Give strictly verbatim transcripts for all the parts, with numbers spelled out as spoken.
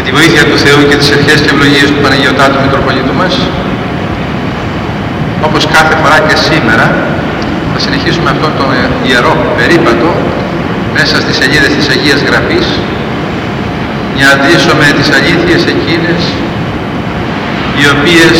τη βοήθεια του Θεού και τις ευχές και ευλογίες του Παναγιωτάτου Μητροπολίτου μας, όπως κάθε φορά και σήμερα, θα συνεχίσουμε αυτόν τον ιερό περίπατο μέσα στις σελίδες της Αγίας Γραφής, για να αντλήσουμε τις αλήθειες εκείνες οι οποίες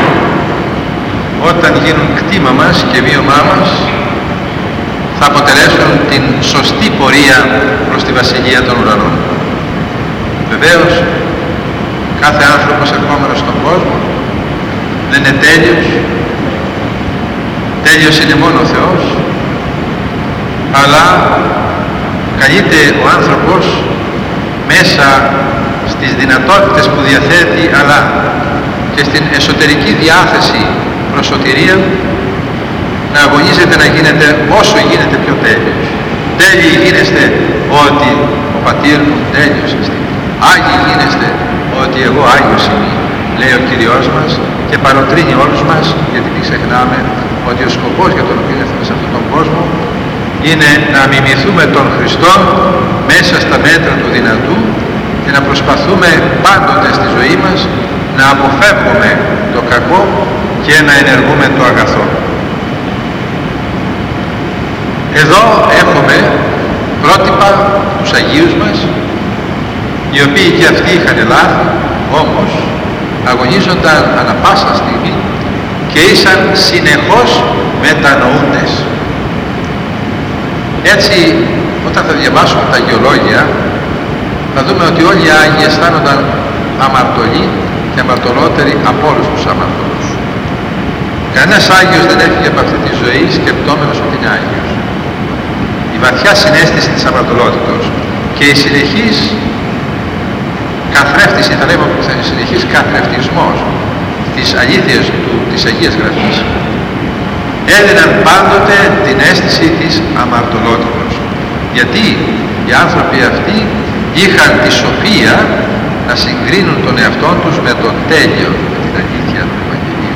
όταν γίνουν κτήμα μας και βίωμά μας θα αποτελέσουν την σωστή πορεία προς τη Βασιλεία των Ουρανών. Βεβαίως, κάθε άνθρωπος ερχόμενος στον κόσμο δεν είναι τέλειος. Τέλειος είναι μόνο ο Θεός, αλλά καλείται ο άνθρωπος μέσα στις δυνατότητες που διαθέτει, αλλά και στην εσωτερική διάθεση προς σωτηρία, να αγωνίζεται να γίνεται όσο γίνεται πιο τέλειος. Τέλειοι γίνεστε ότι ο πατήρ μου τέλειος είστε. Άγιοι γίνεστε ότι εγώ Άγιος είμαι, λέει ο Κύριος μας, και παροτρύνει όλους μας, γιατί μην ξεχνάμε ότι ο σκοπός για τον οποίο ήρθαμε σε αυτόν τον κόσμο είναι να μιμηθούμε τον Χριστό μέσα στα μέτρα του δυνατού και να προσπαθούμε πάντοτε στη ζωή μας να αποφεύγουμε το κακό και να ενεργούμε το αγαθό. Εδώ έχουμε πρότυπα τους Αγίους μας, οι οποίοι και αυτοί είχαν λάθη, όμως αγωνίζονταν ανα πάσα στιγμή και ήσαν συνεχώς μετανοούντες. Έτσι, όταν θα διαβάσουμε τα αγιολόγια, θα δούμε ότι όλοι οι Άγιοι αισθάνονταν αμαρτωλοί και αμαρτωλότεροι από όλους τους αμαρτωλούς. Κανένας Άγιος δεν έφυγε από αυτή τη ζωή σκεπτόμενος ότι είναι Άγιος. Η βαθιά συναίσθηση της αμαρτωλότητος και η συνεχής καθρέφτιση, θα λέμε συνεχής καθρεφτισμός της αλήθειας του, της Αγίας Γραφής, έδιναν πάντοτε την αίσθηση της αμαρτωλότητος. Γιατί οι άνθρωποι αυτοί είχαν τη σοφία να συγκρίνουν τον εαυτό τους με τον τέλειο, με την αλήθεια του Ευαγγελίου.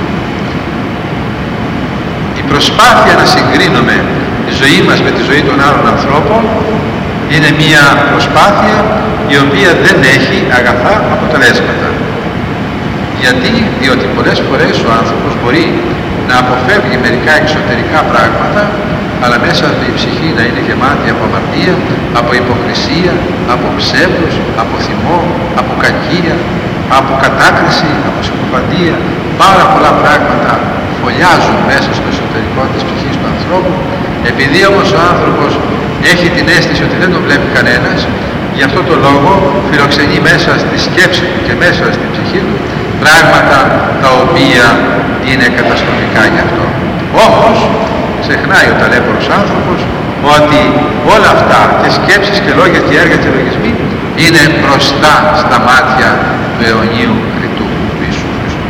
Η προσπάθεια να συγκρίνουμε τη ζωή μας με τη ζωή των άλλων ανθρώπων είναι μια προσπάθεια η οποία δεν έχει αγαθά αποτελέσματα. Γιατί, διότι πολλές φορές ο άνθρωπος μπορεί να αποφεύγει μερικά εξωτερικά πράγματα, αλλά μέσα του η ψυχή να είναι γεμάτη από αμαρτία, από υποκρισία, από ψεύδος, από θυμό, από κακία, από κατάκριση, από συκοφαντία. Πάρα πολλά πράγματα φωλιάζουν μέσα στο εσωτερικό της ψυχής του ανθρώπου. Επειδή όμως ο άνθρωπος έχει την αίσθηση ότι δεν τον βλέπει κανένας, γι' αυτό το λόγο φιλοξενεί μέσα στη σκέψη του και μέσα στην ψυχή του πράγματα τα οποία είναι καταστροφικά γι' αυτό. Όμως ξεχνάει ο ταλέπορος άνθρωπος ότι όλα αυτά και σκέψεις και λόγια και έργα και λογισμοί είναι μπροστά στα μάτια του αιωνίου Κριτού του Ιησού Χριστού.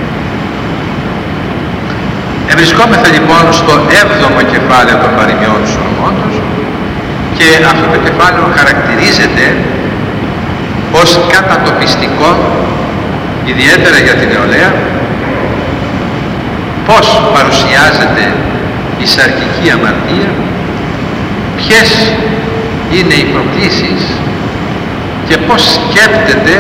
Ευρισκόμεθα λοιπόν στο έβδομο κεφάλαιο των παροιμιών του Σολομώντος, και αυτό το κεφάλαιο χαρακτηρίζεται ως κατατοπιστικό, ιδιαίτερα για την νεολαία, πώς παρουσιάζεται η σαρκική αμαρτία, ποιες είναι οι προκλήσεις και πώς σκέπτεται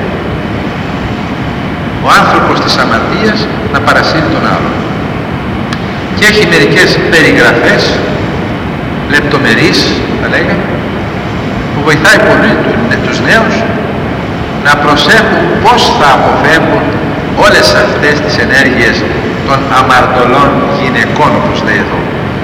ο άνθρωπος της αμαρτίας να παρασύρει τον άλλον. Και έχει μερικές περιγραφές λεπτομερείς, θα λέγαμε, που βοηθάει πολύ τους νέους να προσέχουν πώς θα αποφεύγουν όλες αυτές τις ενέργειες των αμαρτωλών γυναικών, όπως λέει εδώ.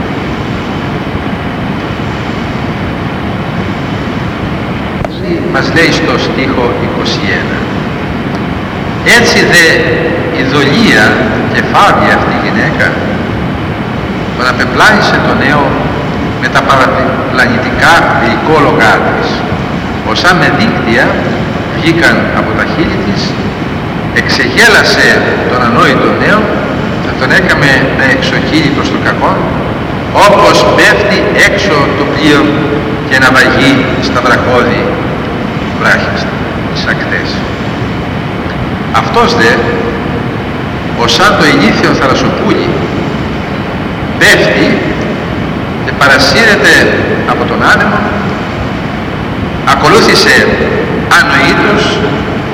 Μας λέει στο στίχο είκοσι ένα: έτσι δε η δολία και φάβη αυτή η γυναίκα τον απεπλάνησε το νέο με τα παραπλανητικά γλυκόλογά της, όσα με δίκτυα βγήκαν από τα χείλη της, εξεγέλασε τον ανόητο νέο, θα τον έκαμε να εξοχύλει προς το κακό, όπως πέφτει έξω το πλοίο και να βαγεί στα βραχώδη βράχιστα, τις ακτές. Αυτός δε, ως σαν το ηλίθιο θαλασσοπούλι, πέφτει και παρασύρεται από τον άνεμο, ακολούθησε ανοήτως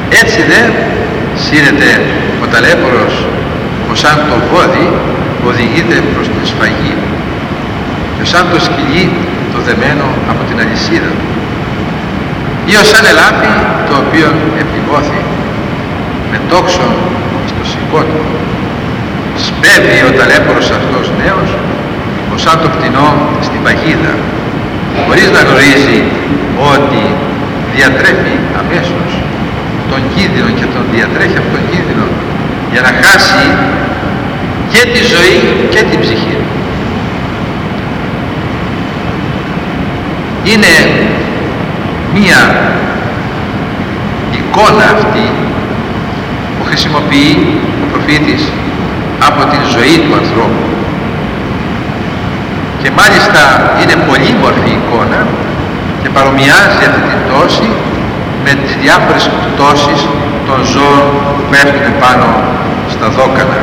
Έτσι δε σύρεται ο ταλέπορος που σαν το βόδι οδηγείται προς τη σφαγή και σαν το σκυλί το δεμένο από την αλυσίδα ή ως σαν ελάφι το οποίο επιβόθη με τόξον στο σηκώτο. Σπέβει ο ταλέπορος αυτός νέος ως σαν το πτηνό στην παγίδα, χωρίς να γνωρίζει ότι διατρέχει αμέσως τον κίνδυνο και τον διατρέχει αυτόν τον κίνδυνο για να χάσει και τη ζωή και την ψυχή. Είναι μία εικόνα αυτή που χρησιμοποιεί ο προφήτης από την ζωή του ανθρώπου και μάλιστα είναι πολύμορφη εικόνα και παρομοιάζει αυτή την πτώση με τις διάφορες πτώσεις των ζώων που πέφτουν πάνω στα δόκανα.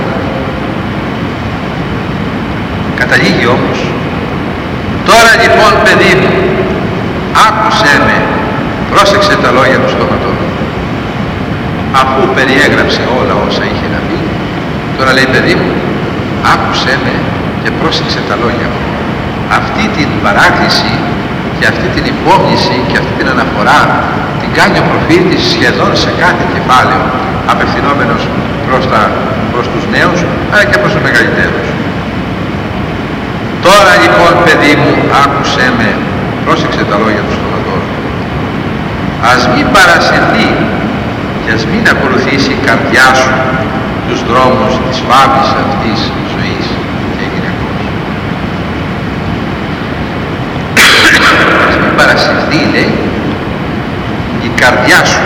Καταλήγει όμως, τώρα λοιπόν παιδί μου, άκουσέ με, πρόσεξε τα λόγια του στόματος. Αφού περιέγραψε όλα όσα είχε να πει, τώρα λέει παιδί μου, άκουσέ με και πρόσεξε τα λόγια μου. Αυτή την παράκληση και αυτή την υπόμνηση και αυτή την αναφορά την κάνει ο προφήτης σχεδόν σε κάθε κεφάλαιο, απευθυνόμενος προς, τα, προς τους νέους αλλά και προς τους μεγαλύτερους. Τώρα λοιπόν παιδί μου, άκουσέ με, πρόσεξε τα λόγια του στόματος. Ας μην παρασυρθεί και ας μην ακολουθήσει η καρδιά σου τους δρόμους της φάβης αυτής ζωής και γυναικός. Ας μην παρασυρθεί, λέει, η καρδιά σου.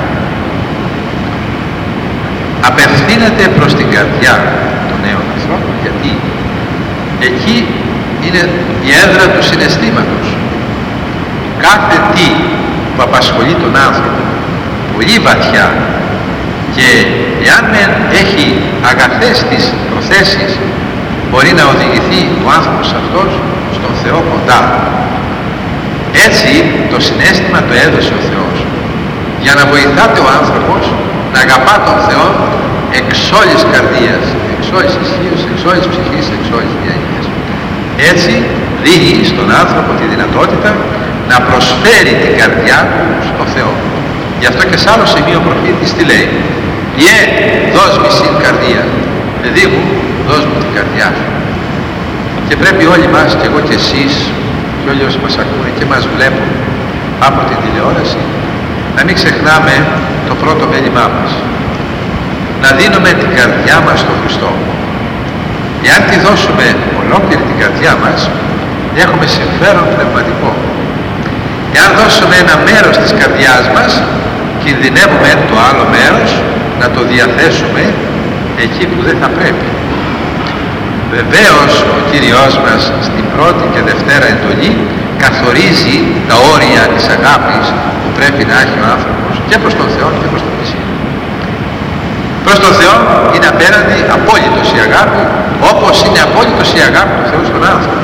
Απευθύνεται προς την καρδιά των νέων ανθρώπων, γιατί εκεί είναι η έδρα του συναισθήματος. Κάθε τι που απασχολεί τον άνθρωπο πολύ βαθιά και εάν μεν έχει αγαθές τις προθέσεις, μπορεί να οδηγηθεί ο άνθρωπος αυτός στον Θεό κοντά. Έτσι το συναίσθημα το έδωσε ο Θεός για να βοηθάται ο άνθρωπος να αγαπά τον Θεό εξ όλης καρδίας, εξ όλης ισχύως, εξ όλης ψυχής, εξ όλης διανοίας. Έτσι δίνει στον άνθρωπο τη δυνατότητα να προσφέρει την καρδιά του στο Θεό. Γι' αυτό και σε άλλο σημείο ο προφήτης τι λέει? «Ιε, δώσ' μη συν καρδία, παιδί μου, δώσ' μου την καρδιά σου». Και πρέπει όλοι μας, και εγώ και εσείς, και όλοι όσοι μας ακούνε και μας βλέπουν από την τηλεόραση, να μην ξεχνάμε το πρώτο μέλημά μας. Να δίνουμε την καρδιά μας στον Χριστό. Εάν τη δώσουμε ολόκληρη την καρδιά μας, έχουμε συμφέρον πνευματικό. Εάν δώσουμε ένα μέρος της καρδιάς μας, κινδυνεύουμε το άλλο μέρος να το διαθέσουμε εκεί που δεν θα πρέπει. Βεβαίως ο Κύριος μας στην πρώτη και δευτέρα εντολή καθορίζει τα όρια της αγάπης που πρέπει να έχει ο άνθρωπος και προς τον Θεό και προς τον πλησίον. Προς τον Θεό είναι απέναντι απόλυτος η αγάπη, όπως είναι απόλυτος η αγάπη του Θεού στον άνθρωπο.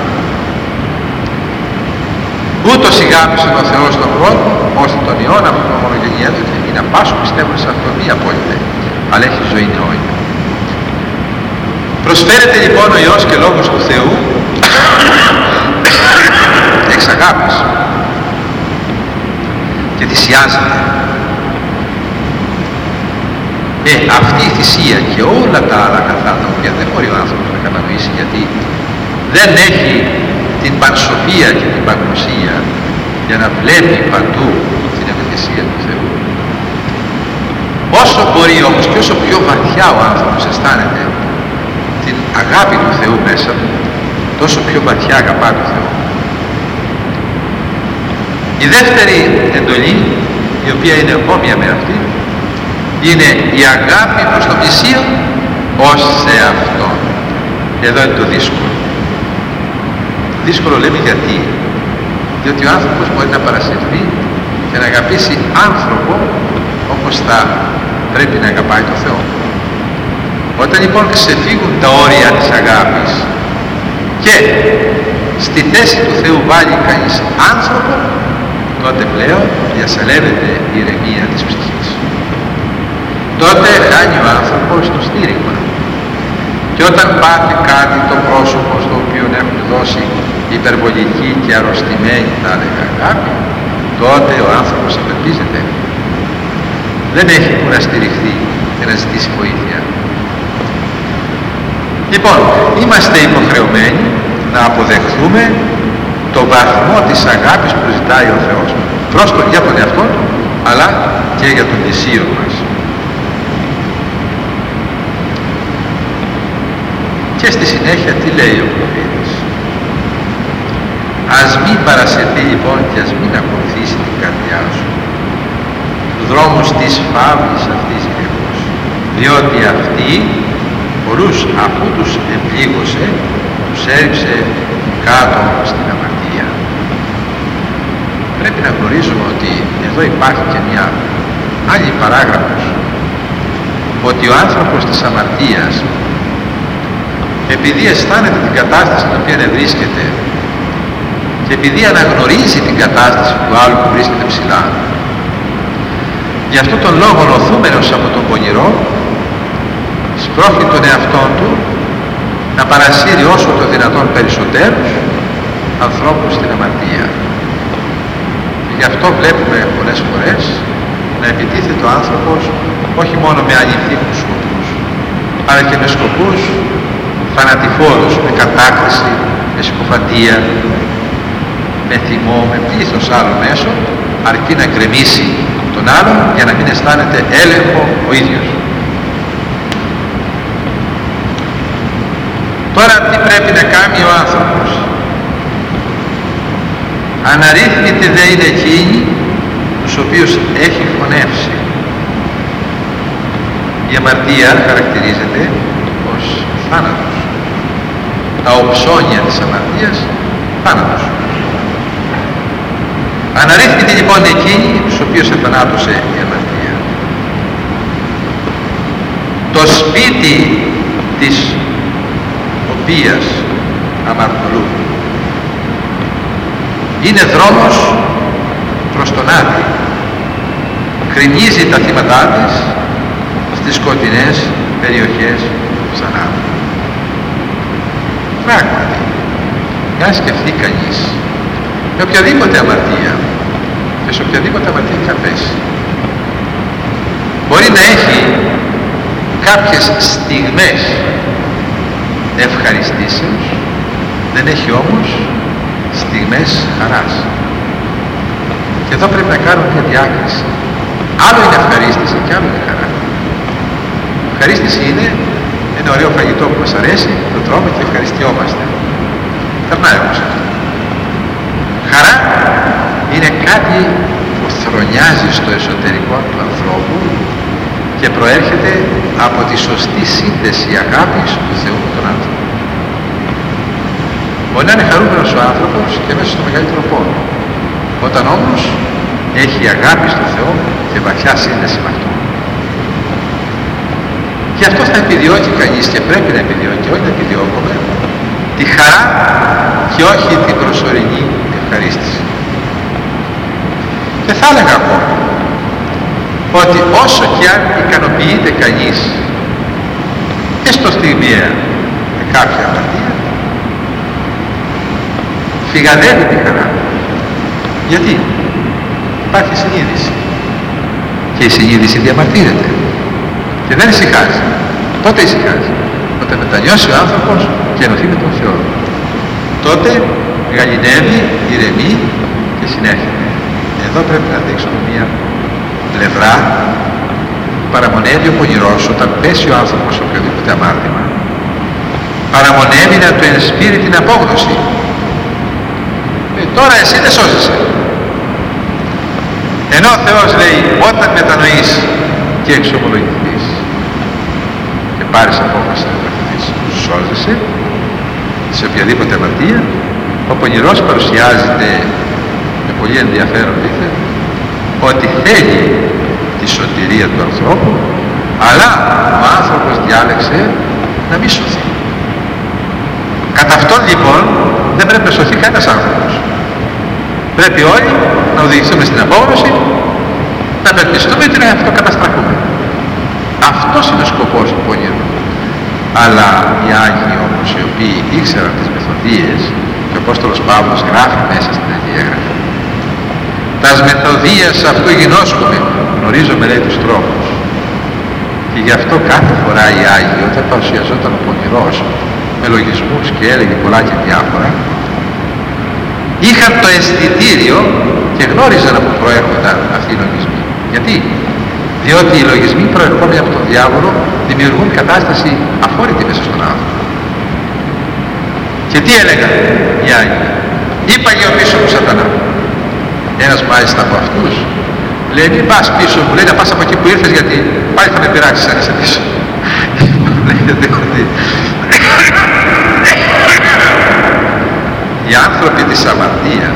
Ούτως ηγάπησε ο Θεός στον κόσμο, ώστε τον Υιόν αυτόν τον μονογενή έδωκε, ή να πάσουν πιστεύουν σε αυτό μη απόλυτα, αλλά έχει ζωή νεόγια. Προσφέρεται λοιπόν ο Υιός και Λόγος του Θεού εξ αγάπης και θυσιάζεται. Ε, αυτή η θυσία και όλα τα άλλα αγαθά τα οποία δεν μπορεί ο άνθρωπος να κατανοήσει, γιατί δεν έχει την πανσοφία και την παγνωσία για να βλέπει παντού την ευαισθησία του Θεού. Όσο μπορεί όμως και όσο πιο βαθιά ο άνθρωπος αισθάνεται την αγάπη του Θεού μέσα του, τόσο πιο βαθιά αγαπά τον Θεό. Η δεύτερη εντολή, η οποία είναι όμοια με αυτή, είναι η αγάπη προς τον πλησίον ως σε αυτόν. Εδώ είναι το δύσκολο. Δύσκολο λέμε γιατί? Διότι ο άνθρωπος μπορεί να παρασυρθεί και να αγαπήσει άνθρωπο όπως θα πρέπει να αγαπάει τον Θεό. Όταν λοιπόν ξεφύγουν τα όρια της αγάπης και στη θέση του Θεού βάλει κανείς άνθρωπο, τότε πλέον διασαλεύεται η ηρεμία της ψυχής. τότε χάνει ο άνθρωπος το στήριγμα. Και όταν πάθει κάτι το πρόσωπο στο οποίο έχουν δώσει υπερβολική και αρρωστημένη, θα έλεγα, αγάπη, τότε ο άνθρωπος απελπίζεται. Δεν έχει που να στηριχθεί και να ζητήσει βοήθεια. Λοιπόν, είμαστε υποχρεωμένοι να αποδεχθούμε το βαθμό της αγάπης που ζητάει ο Θεός προς τον, για τον εαυτό του, αλλά και για τον πλησίον μας. Και στη συνέχεια τι λέει ο προφήτης? Ας μην παρασυρθεί λοιπόν και ας μην ακολουθήσει την καρδιά σου του δρόμους της φαύλης αυτής γρήγορος, διότι αυτή πολλούς αφού τους εμπλήγωσε τους έριψε κάτω στην αμαρτία. Πρέπει να γνωρίζουμε ότι εδώ υπάρχει και μια άλλη παράγραφος, ότι ο άνθρωπος της αμαρτίας, επειδή αισθάνεται την κατάσταση στην οποία βρίσκεται και επειδή αναγνωρίζει την κατάσταση του άλλου που βρίσκεται ψηλά, γι' αυτό τον λόγο οθούμενος από τον πονηρό σπρώχνει τον εαυτό του να παρασύρει όσο το δυνατόν περισσότερους ανθρώπους στην αμαρτία. Και γι' αυτό βλέπουμε πολλές φορές να επιτίθεται ο άνθρωπος όχι μόνο με ανηθίκους σκοπούς, αλλά και με σκοπούς θανατηφόρους, με κατάκριση, με συκοφαντία, με θυμό, με πλήθος άλλων μέσων, αρκεί να γκρεμίσει τον άλλον για να μην αισθάνεται έλεγχο ο ίδιος. Τώρα τι πρέπει να κάνει ο άνθρωπος? Αναρρύθμιτοι δε είναι εκείνοι τους οποίους έχει φωνεύσει. Η αμαρτία χαρακτηρίζεται ως θάνατος. Τα οψώνια της αμαρτίας, θάνατος. Αναρρύθμιτοι λοιπόν εκείνοι τους οποίους εθανάτωσε η αμαρτία. Το σπίτι της οποίας αμαρτωλούν είναι δρόμος προς τον Άδη. Κρινίζει τα θύματά της στις σκοτεινές περιοχές ξανά. Πράγματι, για σκεφτεί κανείς, με οποιαδήποτε αμαρτία και σε οποιαδήποτε αμαρτία θα πέσει, μπορεί να έχει κάποιες στιγμές ευχαριστήσεως, δεν έχει όμως στιγμές χαράς. Και εδώ πρέπει να κάνουμε μια διάκριση. Άλλο είναι ευχαρίστηση και άλλο είναι χαρά. Ευχαρίστηση είναι ένα ωραίο φαγητό που μας αρέσει, το τρώμε και ευχαριστιόμαστε. Περνάει όμως αυτό. Χαρά είναι κάτι που θρονιάζει στο εσωτερικό του ανθρώπου και προέρχεται από τη σωστή σύνδεση αγάπης του Θεού με τον άνθρωπο. Μπορεί να είναι χαρούμενος ο άνθρωπος και μέσα στο μεγαλύτερο πόνο. Όταν όμως έχει αγάπη στο Θεό και βαθιά σύνδεση με αυτό. Και αυτό θα επιδιώκει κανείς και πρέπει να επιδιώκει, όχι να επιδιώκουμε, τη χαρά και όχι την προσωρινή ευχαρίστηση. Και θα έλεγα ακόμα ότι όσο και αν ικανοποιείται κανείς και στο στιγμιαία με κάποια αμαρτία, φυγαδεύει τη χαρά. Γιατί? Υπάρχει συνείδηση και η συνείδηση διαμαρτύρεται και δεν ησυχάζει. Πότε ησυχάζει? Όταν μετανιώσει ο άνθρωπος και ενωθεί με τον Θεό. Τότε γαληνεύει, ηρεμεί και συνέρχεται. Εδώ πρέπει να δείξουμε μια πλευρά που παραμονεύει ο πονηρός όταν πέσει ο άνθρωπος σε οποιοδήποτε αμάρτημα. Παραμονεύει να του ενσπείρει την απόγνωση. Ε, τώρα εσύ δεν σώζεσαι. Ενώ ο Θεός λέει όταν μετανοείς και εξομολογηθείς και πάρεις απόφαση να μετανοηθείς, σώζεσαι σε οποιαδήποτε αμαρτία. Ο πονηρός παρουσιάζεται με πολύ ενδιαφέρον δίθεν ότι θέλει τη σωτηρία του ανθρώπου, αλλά ο άνθρωπος διάλεξε να μην σωθεί. Κατά αυτόν λοιπόν δεν πρέπει να σωθεί κανένας άνθρωπος. Πρέπει όλοι να οδηγηθούμε στην απόγνωση, να απελπιστούμε και να αυτοκαταστραφούμε. Αυτός είναι ο σκοπός του πονηρού. Αλλά οι Άγιοι όμως, οι οποίοι ήξεραν τις μεθοδίες, και ο Απόστολος Παύλος γράφει μέσα στην Αγία Γραφή, «Τας μεθοδίας αυτού γινώσκομαι», γνωρίζομαι λέει τους τρόπους. Και γι' αυτό κάθε φορά οι Άγιοι, όταν παρουσιαζόταν ο πονηρός με λογισμούς και έλεγε πολλά και διάφορα, είχαν το αισθητήριο και γνώριζαν από πού προέρχονταν αυτοί οι λογισμοί. Γιατί? Διότι οι λογισμοί προερχόμενοι από τον διάβολο δημιουργούν κατάσταση αφόρητη μέσα στον άνθρωπο. Και τι έλεγαν οι Άγιοι? «Είπαγε ο πίσω μου σατανά». Ένας μάλιστα από αυτούς λέει, «Μην πας πίσω μου», λέει, «να πας από εκεί που ήρθες, γιατί πάλι θα με πειράξεις αν είσαι πίσω». Λέγεται ότι οι άνθρωποι της αμαρτίας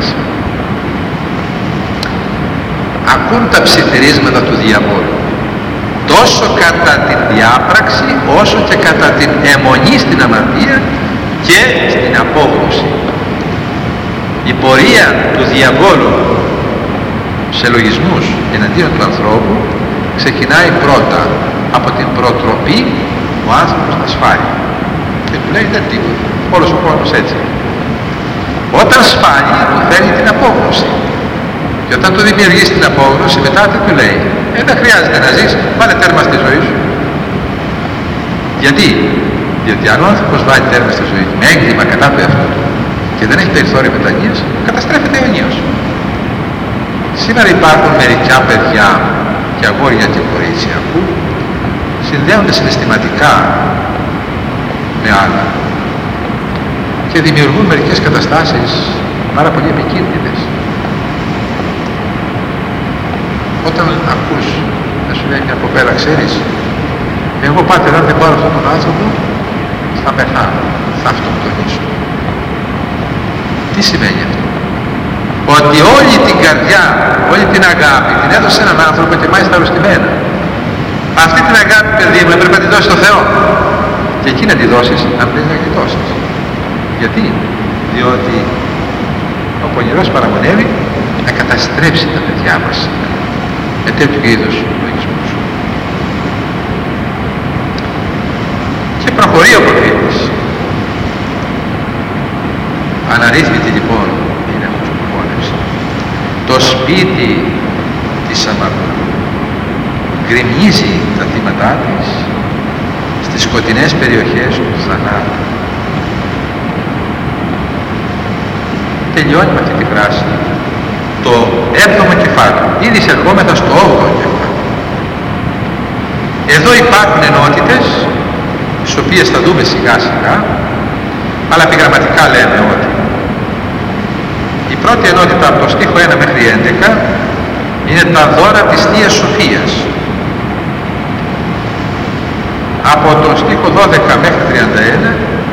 ακούν τα ψιθυρίσματα του διαβόλου, τόσο κατά την διάπραξη όσο και κατά την αιμονή στην αμαρτία και στην απόγνωση. Η πορεία του διαβόλου σε λογισμούς εναντίον του ανθρώπου ξεκινάει πρώτα από την προτροπή ο άνθρωπος να σφάλει και του λέει δεν τίποτα, όλος ο κόσμος έτσι. Όταν σφάλει του φέρνει την απόγνωση και όταν του δημιουργήσει την απόγνωση μετά τι του λέει? Ε, δεν χρειάζεται να ζεις, βάλε τέρμα στη ζωή σου. Γιατί? Διότι αν ο άνθρωπος βάλει τέρμα στη ζωή του με έγκλημα κατά του εαυτού του και δεν έχει περιθώριο μετανοίας, καταστρέφεται αιωνίως. Σήμερα υπάρχουν μερικά παιδιά και αγόρια και κορίτσια που συνδέονται συναισθηματικά με άλλα και δημιουργούν μερικές καταστάσεις πάρα πολύ επικίνδυνες. Όταν ακούς να σου λέει μια κοπέλα, ξέρεις, εγώ πάτε αν δεν πάρω αυτόν τον άνθρωπο θα πεθάνω, θα αυτοκτονήσω. Τι σημαίνει αυτό? Ότι όλη την καρδιά, όλη την αγάπη την έδωσε έναν άνθρωπο και μάλιστα αρρωστημένα. Αυτή την αγάπη, παιδί μου, έπρεπε να τη δώσεις στο Θεό. Και εκεί να τη δώσεις, αν δεν να γλιτώσεις. Γιατί? Διότι ο πονηρός παραμονεύει να καταστρέψει τα παιδιά μας με τέτοιου είδους λογισμούς. Και προχωρεί ο προφήτης. Αναρρύθμιτη λοιπόν είναι αυτός που πόνεψε. Το σπίτι της αμαρτωλού γκρεμίζει τα θύματά της στις σκοτεινές περιοχές του θανάτου. Τελειώνει με αυτή τη φράση το έβδομο κεφάλαιο. Ήδη εισερχόμεθα στο όγδοο κεφάλαιο. Εδώ υπάρχουν ενότητες τις οποίες θα δούμε σιγά σιγά, αλλά επιγραμματικά λέμε ότι η πρώτη ενότητα από το στίχο ένα μέχρι έντεκα είναι τα δώρα της Θείας Σοφίας. Από το στίχο δώδεκα μέχρι τριάντα ένα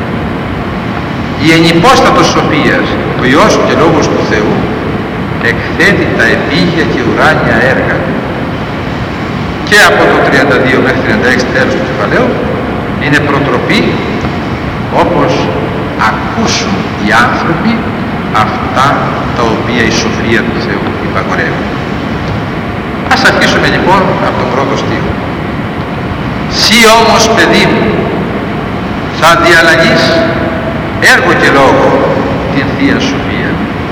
η ενυπόστατος Σοφίας, ο Υιός και Λόγος του Θεού, εκθέτει τα επίγεια και ουράνια έργα. Και από το τριάντα δύο μέχρι τριάντα έξι τέλος του κεφαλαίου είναι προτροπή όπως ακούσουν οι άνθρωποι αυτά τα οποία η σοφία του Θεού υπαγορεύει. Ας αρχίσουμε λοιπόν από το πρώτο στίχο. «Συ όμως, παιδί μου, θα διαλλαγείς έργο και λόγο την Θεία Σοφία».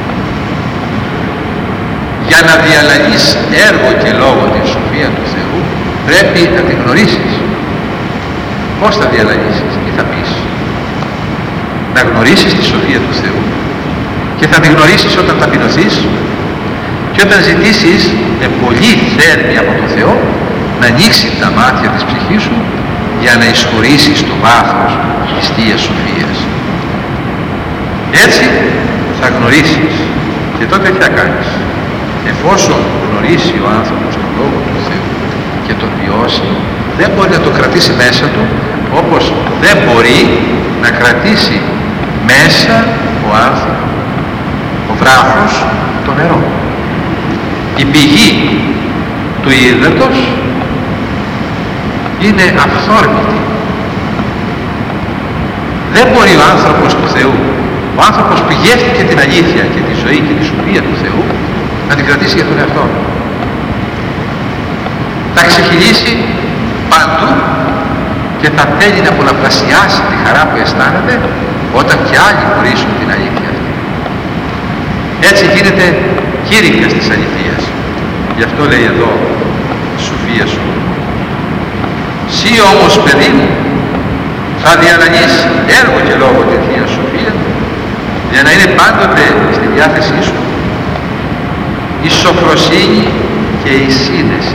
Για να διαλλαγείς έργο και λόγο την σοφία του Θεού πρέπει να την γνωρίσεις. Πώς θα διαλλαγήσεις, τι θα πεις? Να γνωρίσεις τη σοφία του Θεού και θα τη γνωρίσεις όταν ταπεινωθείς και όταν ζητήσεις με πολύ θέρμη από τον Θεό να ανοίξει τα μάτια της ψυχής σου για να εισχωρήσεις το βάθος της Θείας Σοφίας. Έτσι θα γνωρίσεις και τότε τι θα κάνεις? Εφόσον γνωρίσει ο άνθρωπος τον Λόγο του Θεού και τον βιώσει, δεν μπορεί να το κρατήσει μέσα του όπως δεν μπορεί να κρατήσει μέσα ο άνθρωπος, ο βράχος, το νερό. Η πηγή του ύδατος είναι αυθόρμητη. Δεν μπορεί ο άνθρωπος του Θεού, ο άνθρωπος που γεύτηκε την αλήθεια και τη ζωή και τη σοφία του Θεού, να την κρατήσει για τον εαυτό. Θα ξεχυλήσει παντού και θα θέλει να πολλαπλασιάσει τη χαρά που αισθάνεται όταν και άλλοι γνωρίσουν την αλήθεια αυτή. Έτσι γίνεται κήρυκας της αληθείας. Γι' αυτό λέει εδώ Σοφία σου. Σύ όμως, παιδί μου, θα διαναλύσει έργο και λόγο τη Θεία Σοφία, για να είναι πάντοτε στη διάθεσή σου η σοφροσύνη και η σύνεση.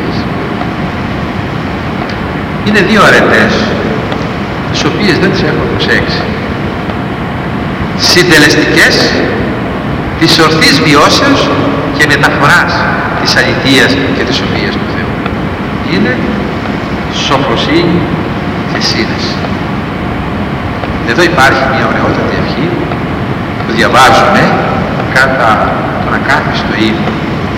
Είναι δύο αρετές τις οποίες δεν τις έχω προσέξει. Συντελεστικές της ορθής βιώσεως και μεταφοράς της αληθείας και της σοφίας του Θεού. Είναι σοφροσύνη και σύνεση. Εδώ υπάρχει μια ωραιότατη ευχή που διαβάζουμε κατά τον ακάθιστο ύμνο.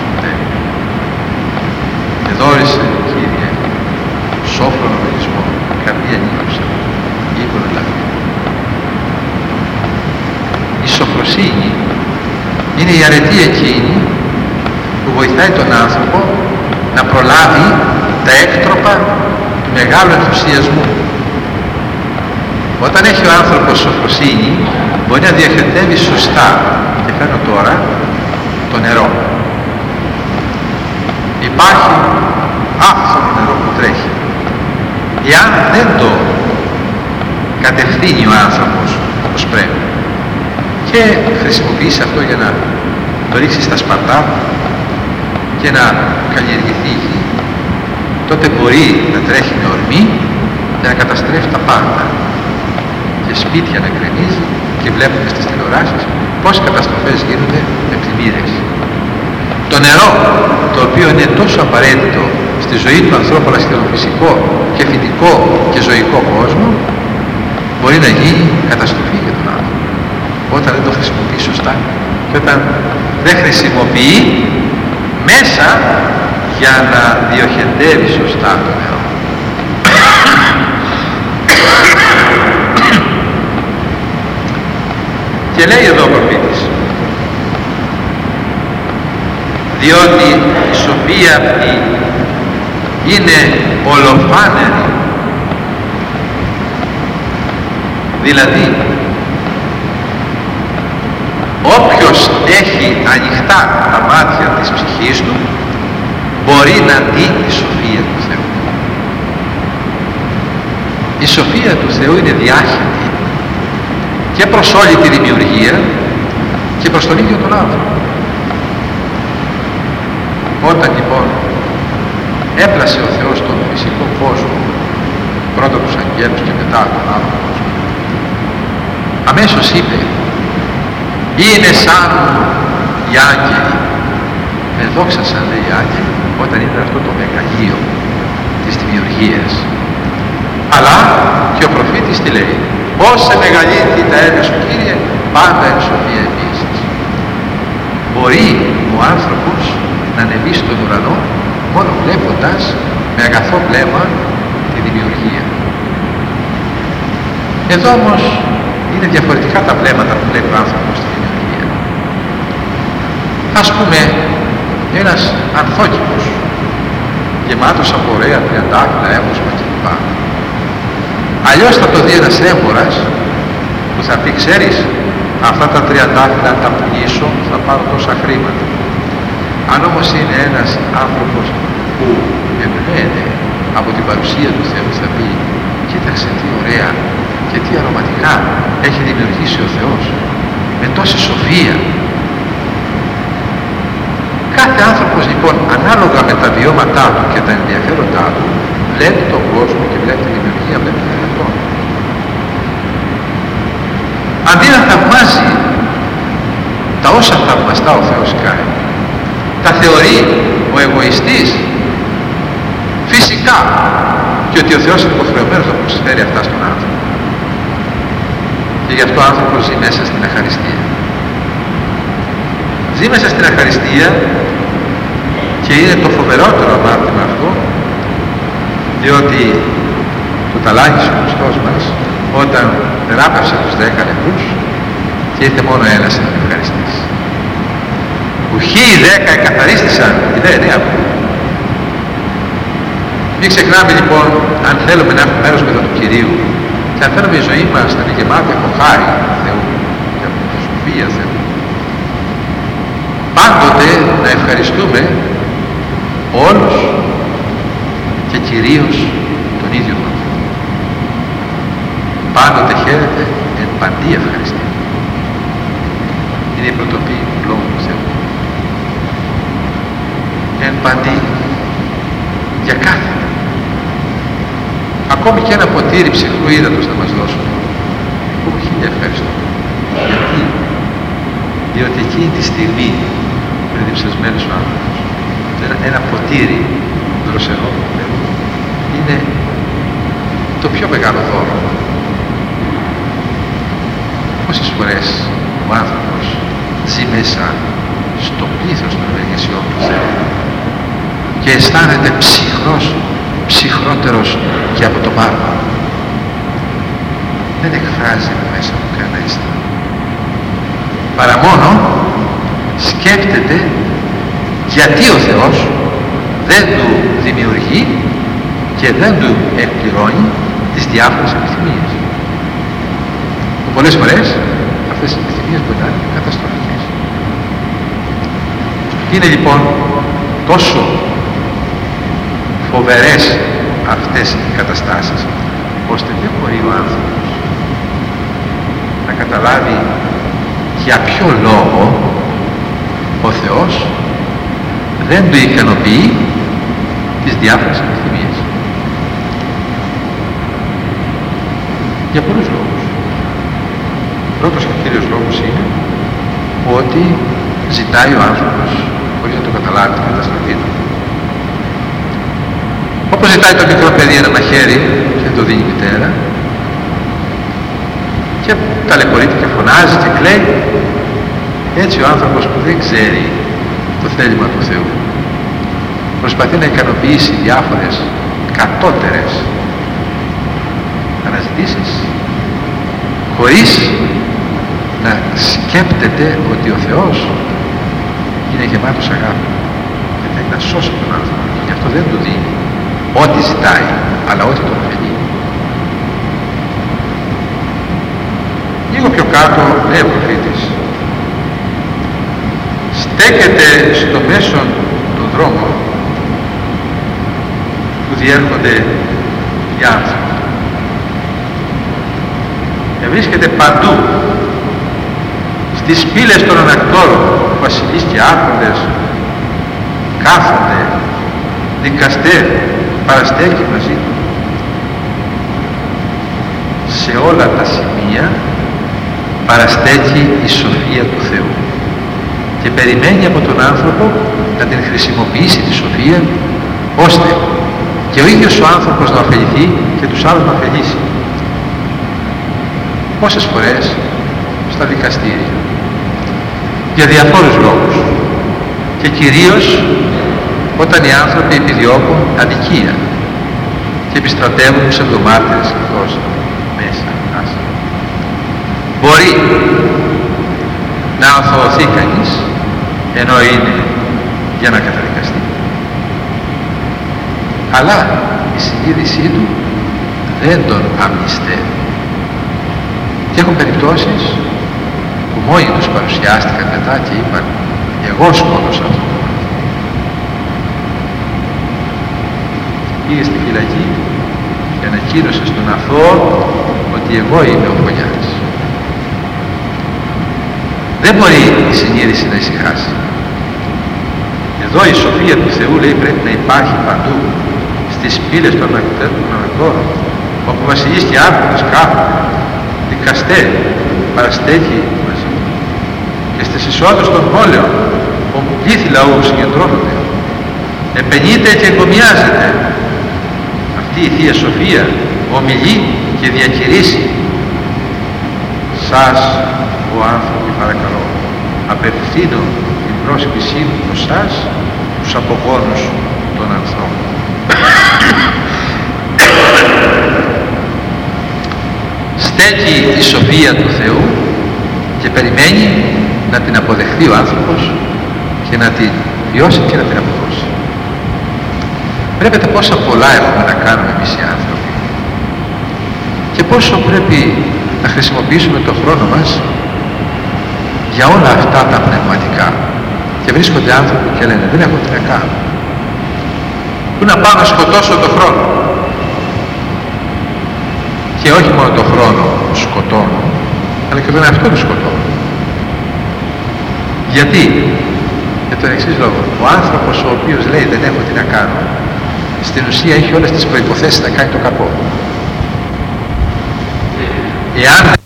Εδόρισε, Κύριε, σόφρον οργισμό, καρδία νύχουσα, ύπνο ταφή. Η σοφροσύνη είναι η αρετή εκείνη που βοηθάει τον άνθρωπο να προλάβει τα έκτροπα του μεγάλου ενθουσιασμού. Όταν έχει ο άνθρωπος σοφροσύνη, μπορεί να διαχετεύει σωστά, και φέρνω τώρα, το νερό. Υπάρχει άφθονο νερό που τρέχει. Εάν δεν το κατευθύνει ο άνθρωπος όπως πρέπει και χρησιμοποιήσει αυτό για να το ρίξει στα σπαρτά και να καλλιεργηθεί η γη, τότε μπορεί να τρέχει με ορμή και να καταστρέφει τα πάντα και σπίτια να γκρεμίζει, και βλέπουμε στις τηλεοράσεις πόσες καταστροφές γίνονται με πλημμύρες. Το νερό, το οποίο είναι τόσο απαραίτητο στη ζωή του ανθρώπου αλλά στο φυσικό και φυτικό και ζωικό κόσμο, μπορεί να γίνει καταστροφή για τον άνθρωπο όταν δεν το χρησιμοποιεί σωστά και όταν δεν χρησιμοποιεί μέσα για να διοχετεύει σωστά το νερό. Και λέει εδώ ο προφήτης, διότι η σοφία αυτή είναι ολοφάνερη, δηλαδή όποιος έχει ανοιχτά τα μάτια της ψυχής του μπορεί να δει τη σοφία του Θεού. Η σοφία του Θεού είναι διάχυτη και προς όλη τη δημιουργία και προς τον ίδιο τον άνθρωπο. Όταν λοιπόν έπλασε ο Θεός τον φυσικό κόσμο, πρώτα τους αγγέλους και μετά τον άλλο κόσμο, αμέσως είπε, είναι σαν οι άγγελοι. Εδόξασαν, λέει, οι άγγελοι όταν ήταν αυτό το μεγαλείο της δημιουργίας. Αλλά και ο προφήτης τι λέει, όσε μεγαλύτερη τα έργα σου, Κύριε, πάντα είναι σοφία επίσης. Μπορεί ο άνθρωπος να ανεβεί στον ουρανό μόνο βλέποντας με αγαθό βλέμμα τη δημιουργία. Εδώ όμως είναι διαφορετικά τα βλέμματα που βλέπει ο άνθρωπος στη δημιουργία. Ας πούμε ένας ανθόκηπος γεμάτος από ωραία τριαντάφυλλα, έμβοσμα κλπ. Αλλιώς θα το δει ένας έμπορας που θα πει, ξέρεις, αυτά τα τριαντάφυλλα αν τα πουλήσω θα πάρω τόσα χρήματα. Αν όμως είναι ένας άνθρωπος που εμπνέεται από την παρουσία του Θεού, θα πει, κοίταξε τι ωραία και τι αρωματικά έχει δημιουργήσει ο Θεός με τόση σοφία. Κάθε άνθρωπος λοιπόν, ανάλογα με τα βιώματά του και τα ενδιαφέροντά του, βλέπει τον κόσμο και βλέπει τη δημιουργία, βλέπει τον εαυτό. Αντί να θαυμάζει τα όσα θαυμαστά ο Θεός κάνει, τα θεωρεί ο εγωιστής, φυσικά, και ότι ο Θεός είναι υποχρεωμένος να προσφέρει αυτά στον άνθρωπο. Και γι' αυτό ο άνθρωπος ζει μέσα στην αχαριστία. Ζει μέσα στην αχαριστία και είναι το φοβερότερο αμάρτημα αυτό, διότι το ταλάγησε ο Χριστός μας όταν θεράπευσε τους δέκα νεκρούς και ήρθε μόνο ένας να τον ευχαριστήσει. Που χίλιοι δέκα εκαθαρίστησαν, η δε εννέα. Μην ξεχνάμε λοιπόν, αν θέλουμε να έχουμε μέρος με τον Κυρίου και αν θέλουμε η ζωή μας να είναι γεμάτη από χάρη Θεού και από τη σοφία Θεού, πάντοτε να ευχαριστούμε όλους και κυρίως τον ίδιο τον Θεό. Πάντοτε χαίρεται εν παντή ευχαριστή. Είναι η πρωτοπή του Λόγου του Θεού. Εν παντή, για κάθε. Ακόμη και ένα ποτήρι ψυχρού ύδατος να μας δώσουν. Που χίλια ευχαριστώ. Γιατί? Διότι εκείνη τη στιγμή είναι διψασμένος ο άνθρωπος. Ένα, ένα ποτήρι δροσερό του Θεού είναι το πιο μεγάλο δώρο. Πόσες φορές ο άνθρωπος ζει μέσα στο πλήθος των ευεργεσιών του Θεού και αισθάνεται ψυχρός, ψυχρότερος και από το βάρβαρο. Δεν εκφράζει μέσα του κανένα αίσθημα. Παρά μόνο σκέφτεται γιατί ο Θεός δεν του δημιουργεί και δεν του εκπληρώνει τις διάφορες επιθυμίες. Και πολλές φορές αυτές οι επιθυμίες μπορεί να είναι καταστροφικές. Είναι λοιπόν τόσο φοβερές αυτές οι καταστάσεις, ώστε δεν μπορεί ο άνθρωπος να καταλάβει για ποιο λόγο ο Θεός δεν του ικανοποιεί τις διάφορες επιθυμίες. Για πολλούς λόγους. Πρώτος και κύριος λόγος είναι ότι ζητάει ο άνθρωπος χωρίς να το καταλάβει την καταστροφή του. Όπως ζητάει το μικρό παιδί ένα μαχαίρι και το δίνει η μητέρα και ταλαιπωρείται και φωνάζει και κλαίει, έτσι ο άνθρωπος που δεν ξέρει το θέλημα του Θεού προσπαθεί να ικανοποιήσει διάφορες κατώτερες αναζητήσεις χωρίς να σκέπτεται ότι ο Θεός είναι γεμάτος αγάπη και θέλει να σώσει τον άνθρωπο και γι' αυτό δεν του δίνει ό,τι ζητάει, αλλά ό,τι τον ωφελεί. Λίγο πιο κάτω λέει ο προφήτης, στέκεται στο μέσον των δρόμων που διέρχονται οι άνθρωποι. Βρίσκεται παντού, στις πύλες των ανακτόρων, βασιλείς και άρχοντες κάθονται, δικαστές παραστέκει μαζί του. Σε όλα τα σημεία παραστέκει η σοφία του Θεού και περιμένει από τον άνθρωπο να την χρησιμοποιήσει τη σοφία, ώστε και ο ίδιος ο άνθρωπος να ωφεληθεί και τους άλλους να ωφελήσει. Πόσες φορές στα δικαστήρια για διαφόρους λόγους και κυρίως όταν οι άνθρωποι επιδιώκουν αδικία και επιστρατεύουν ψευδομάρτυρες εκτός μέσα άσχημα. Μπορεί να αθωωωθεί κανείς ενώ είναι για να καταδικαστεί, αλλά η συνείδησή του δεν τον αμνηστεύει. Και έχουν περιπτώσεις που μόνοι τους παρουσιάστηκαν μετά και είπαν εγώ σκότωσα αυτό το άνθρωπο. Πήγε στη φυλακή και ανακοίνωσε στον αθώο ότι εγώ είμαι ο φωλιάς. Δεν μπορεί η συνείδηση να ησυχάσει. Εδώ η σοφία του Θεού λέει πρέπει να υπάρχει παντού, στις πύλες των ανακτόρων, όπου βασιλείς και άρχοντες κάθονται, δικαστέ παραστέκει μαζί του, και στις εισόδους των πόλεων όπου πλήθη λαού συγκεντρώνονται, επενείται και εγκομιάζεται. Αυτή η Θεία Σοφία ομιλεί και διακηρύσει. Σας ο άνθρωποι παρακαλώ, απευθύνω την πρόσκλησή μου προς σας, τους απογόνους των ανθρώπων. Στέκει η σοφία του Θεού και περιμένει να την αποδεχθεί ο άνθρωπος και να την βιώσει και να την αποδώσει. Βλέπετε πόσα πολλά έχουμε να κάνουμε εμείς οι άνθρωποι και πόσο πρέπει να χρησιμοποιήσουμε το χρόνο μας για όλα αυτά τα πνευματικά. Και βρίσκονται άνθρωποι και λένε δεν έχω τι να κάνω. Πού να πάω να σκοτώσω το χρόνο. Και όχι μόνο το χρόνο σκοτώνω, αλλά και τον εαυτό του σκοτώνω. Γιατί? Για τον εξής λόγο. Ο άνθρωπος ο οποίος λέει δεν έχω τι να κάνω, στην ουσία έχει όλες τις προϋποθέσεις να κάνει το κακό. Εάν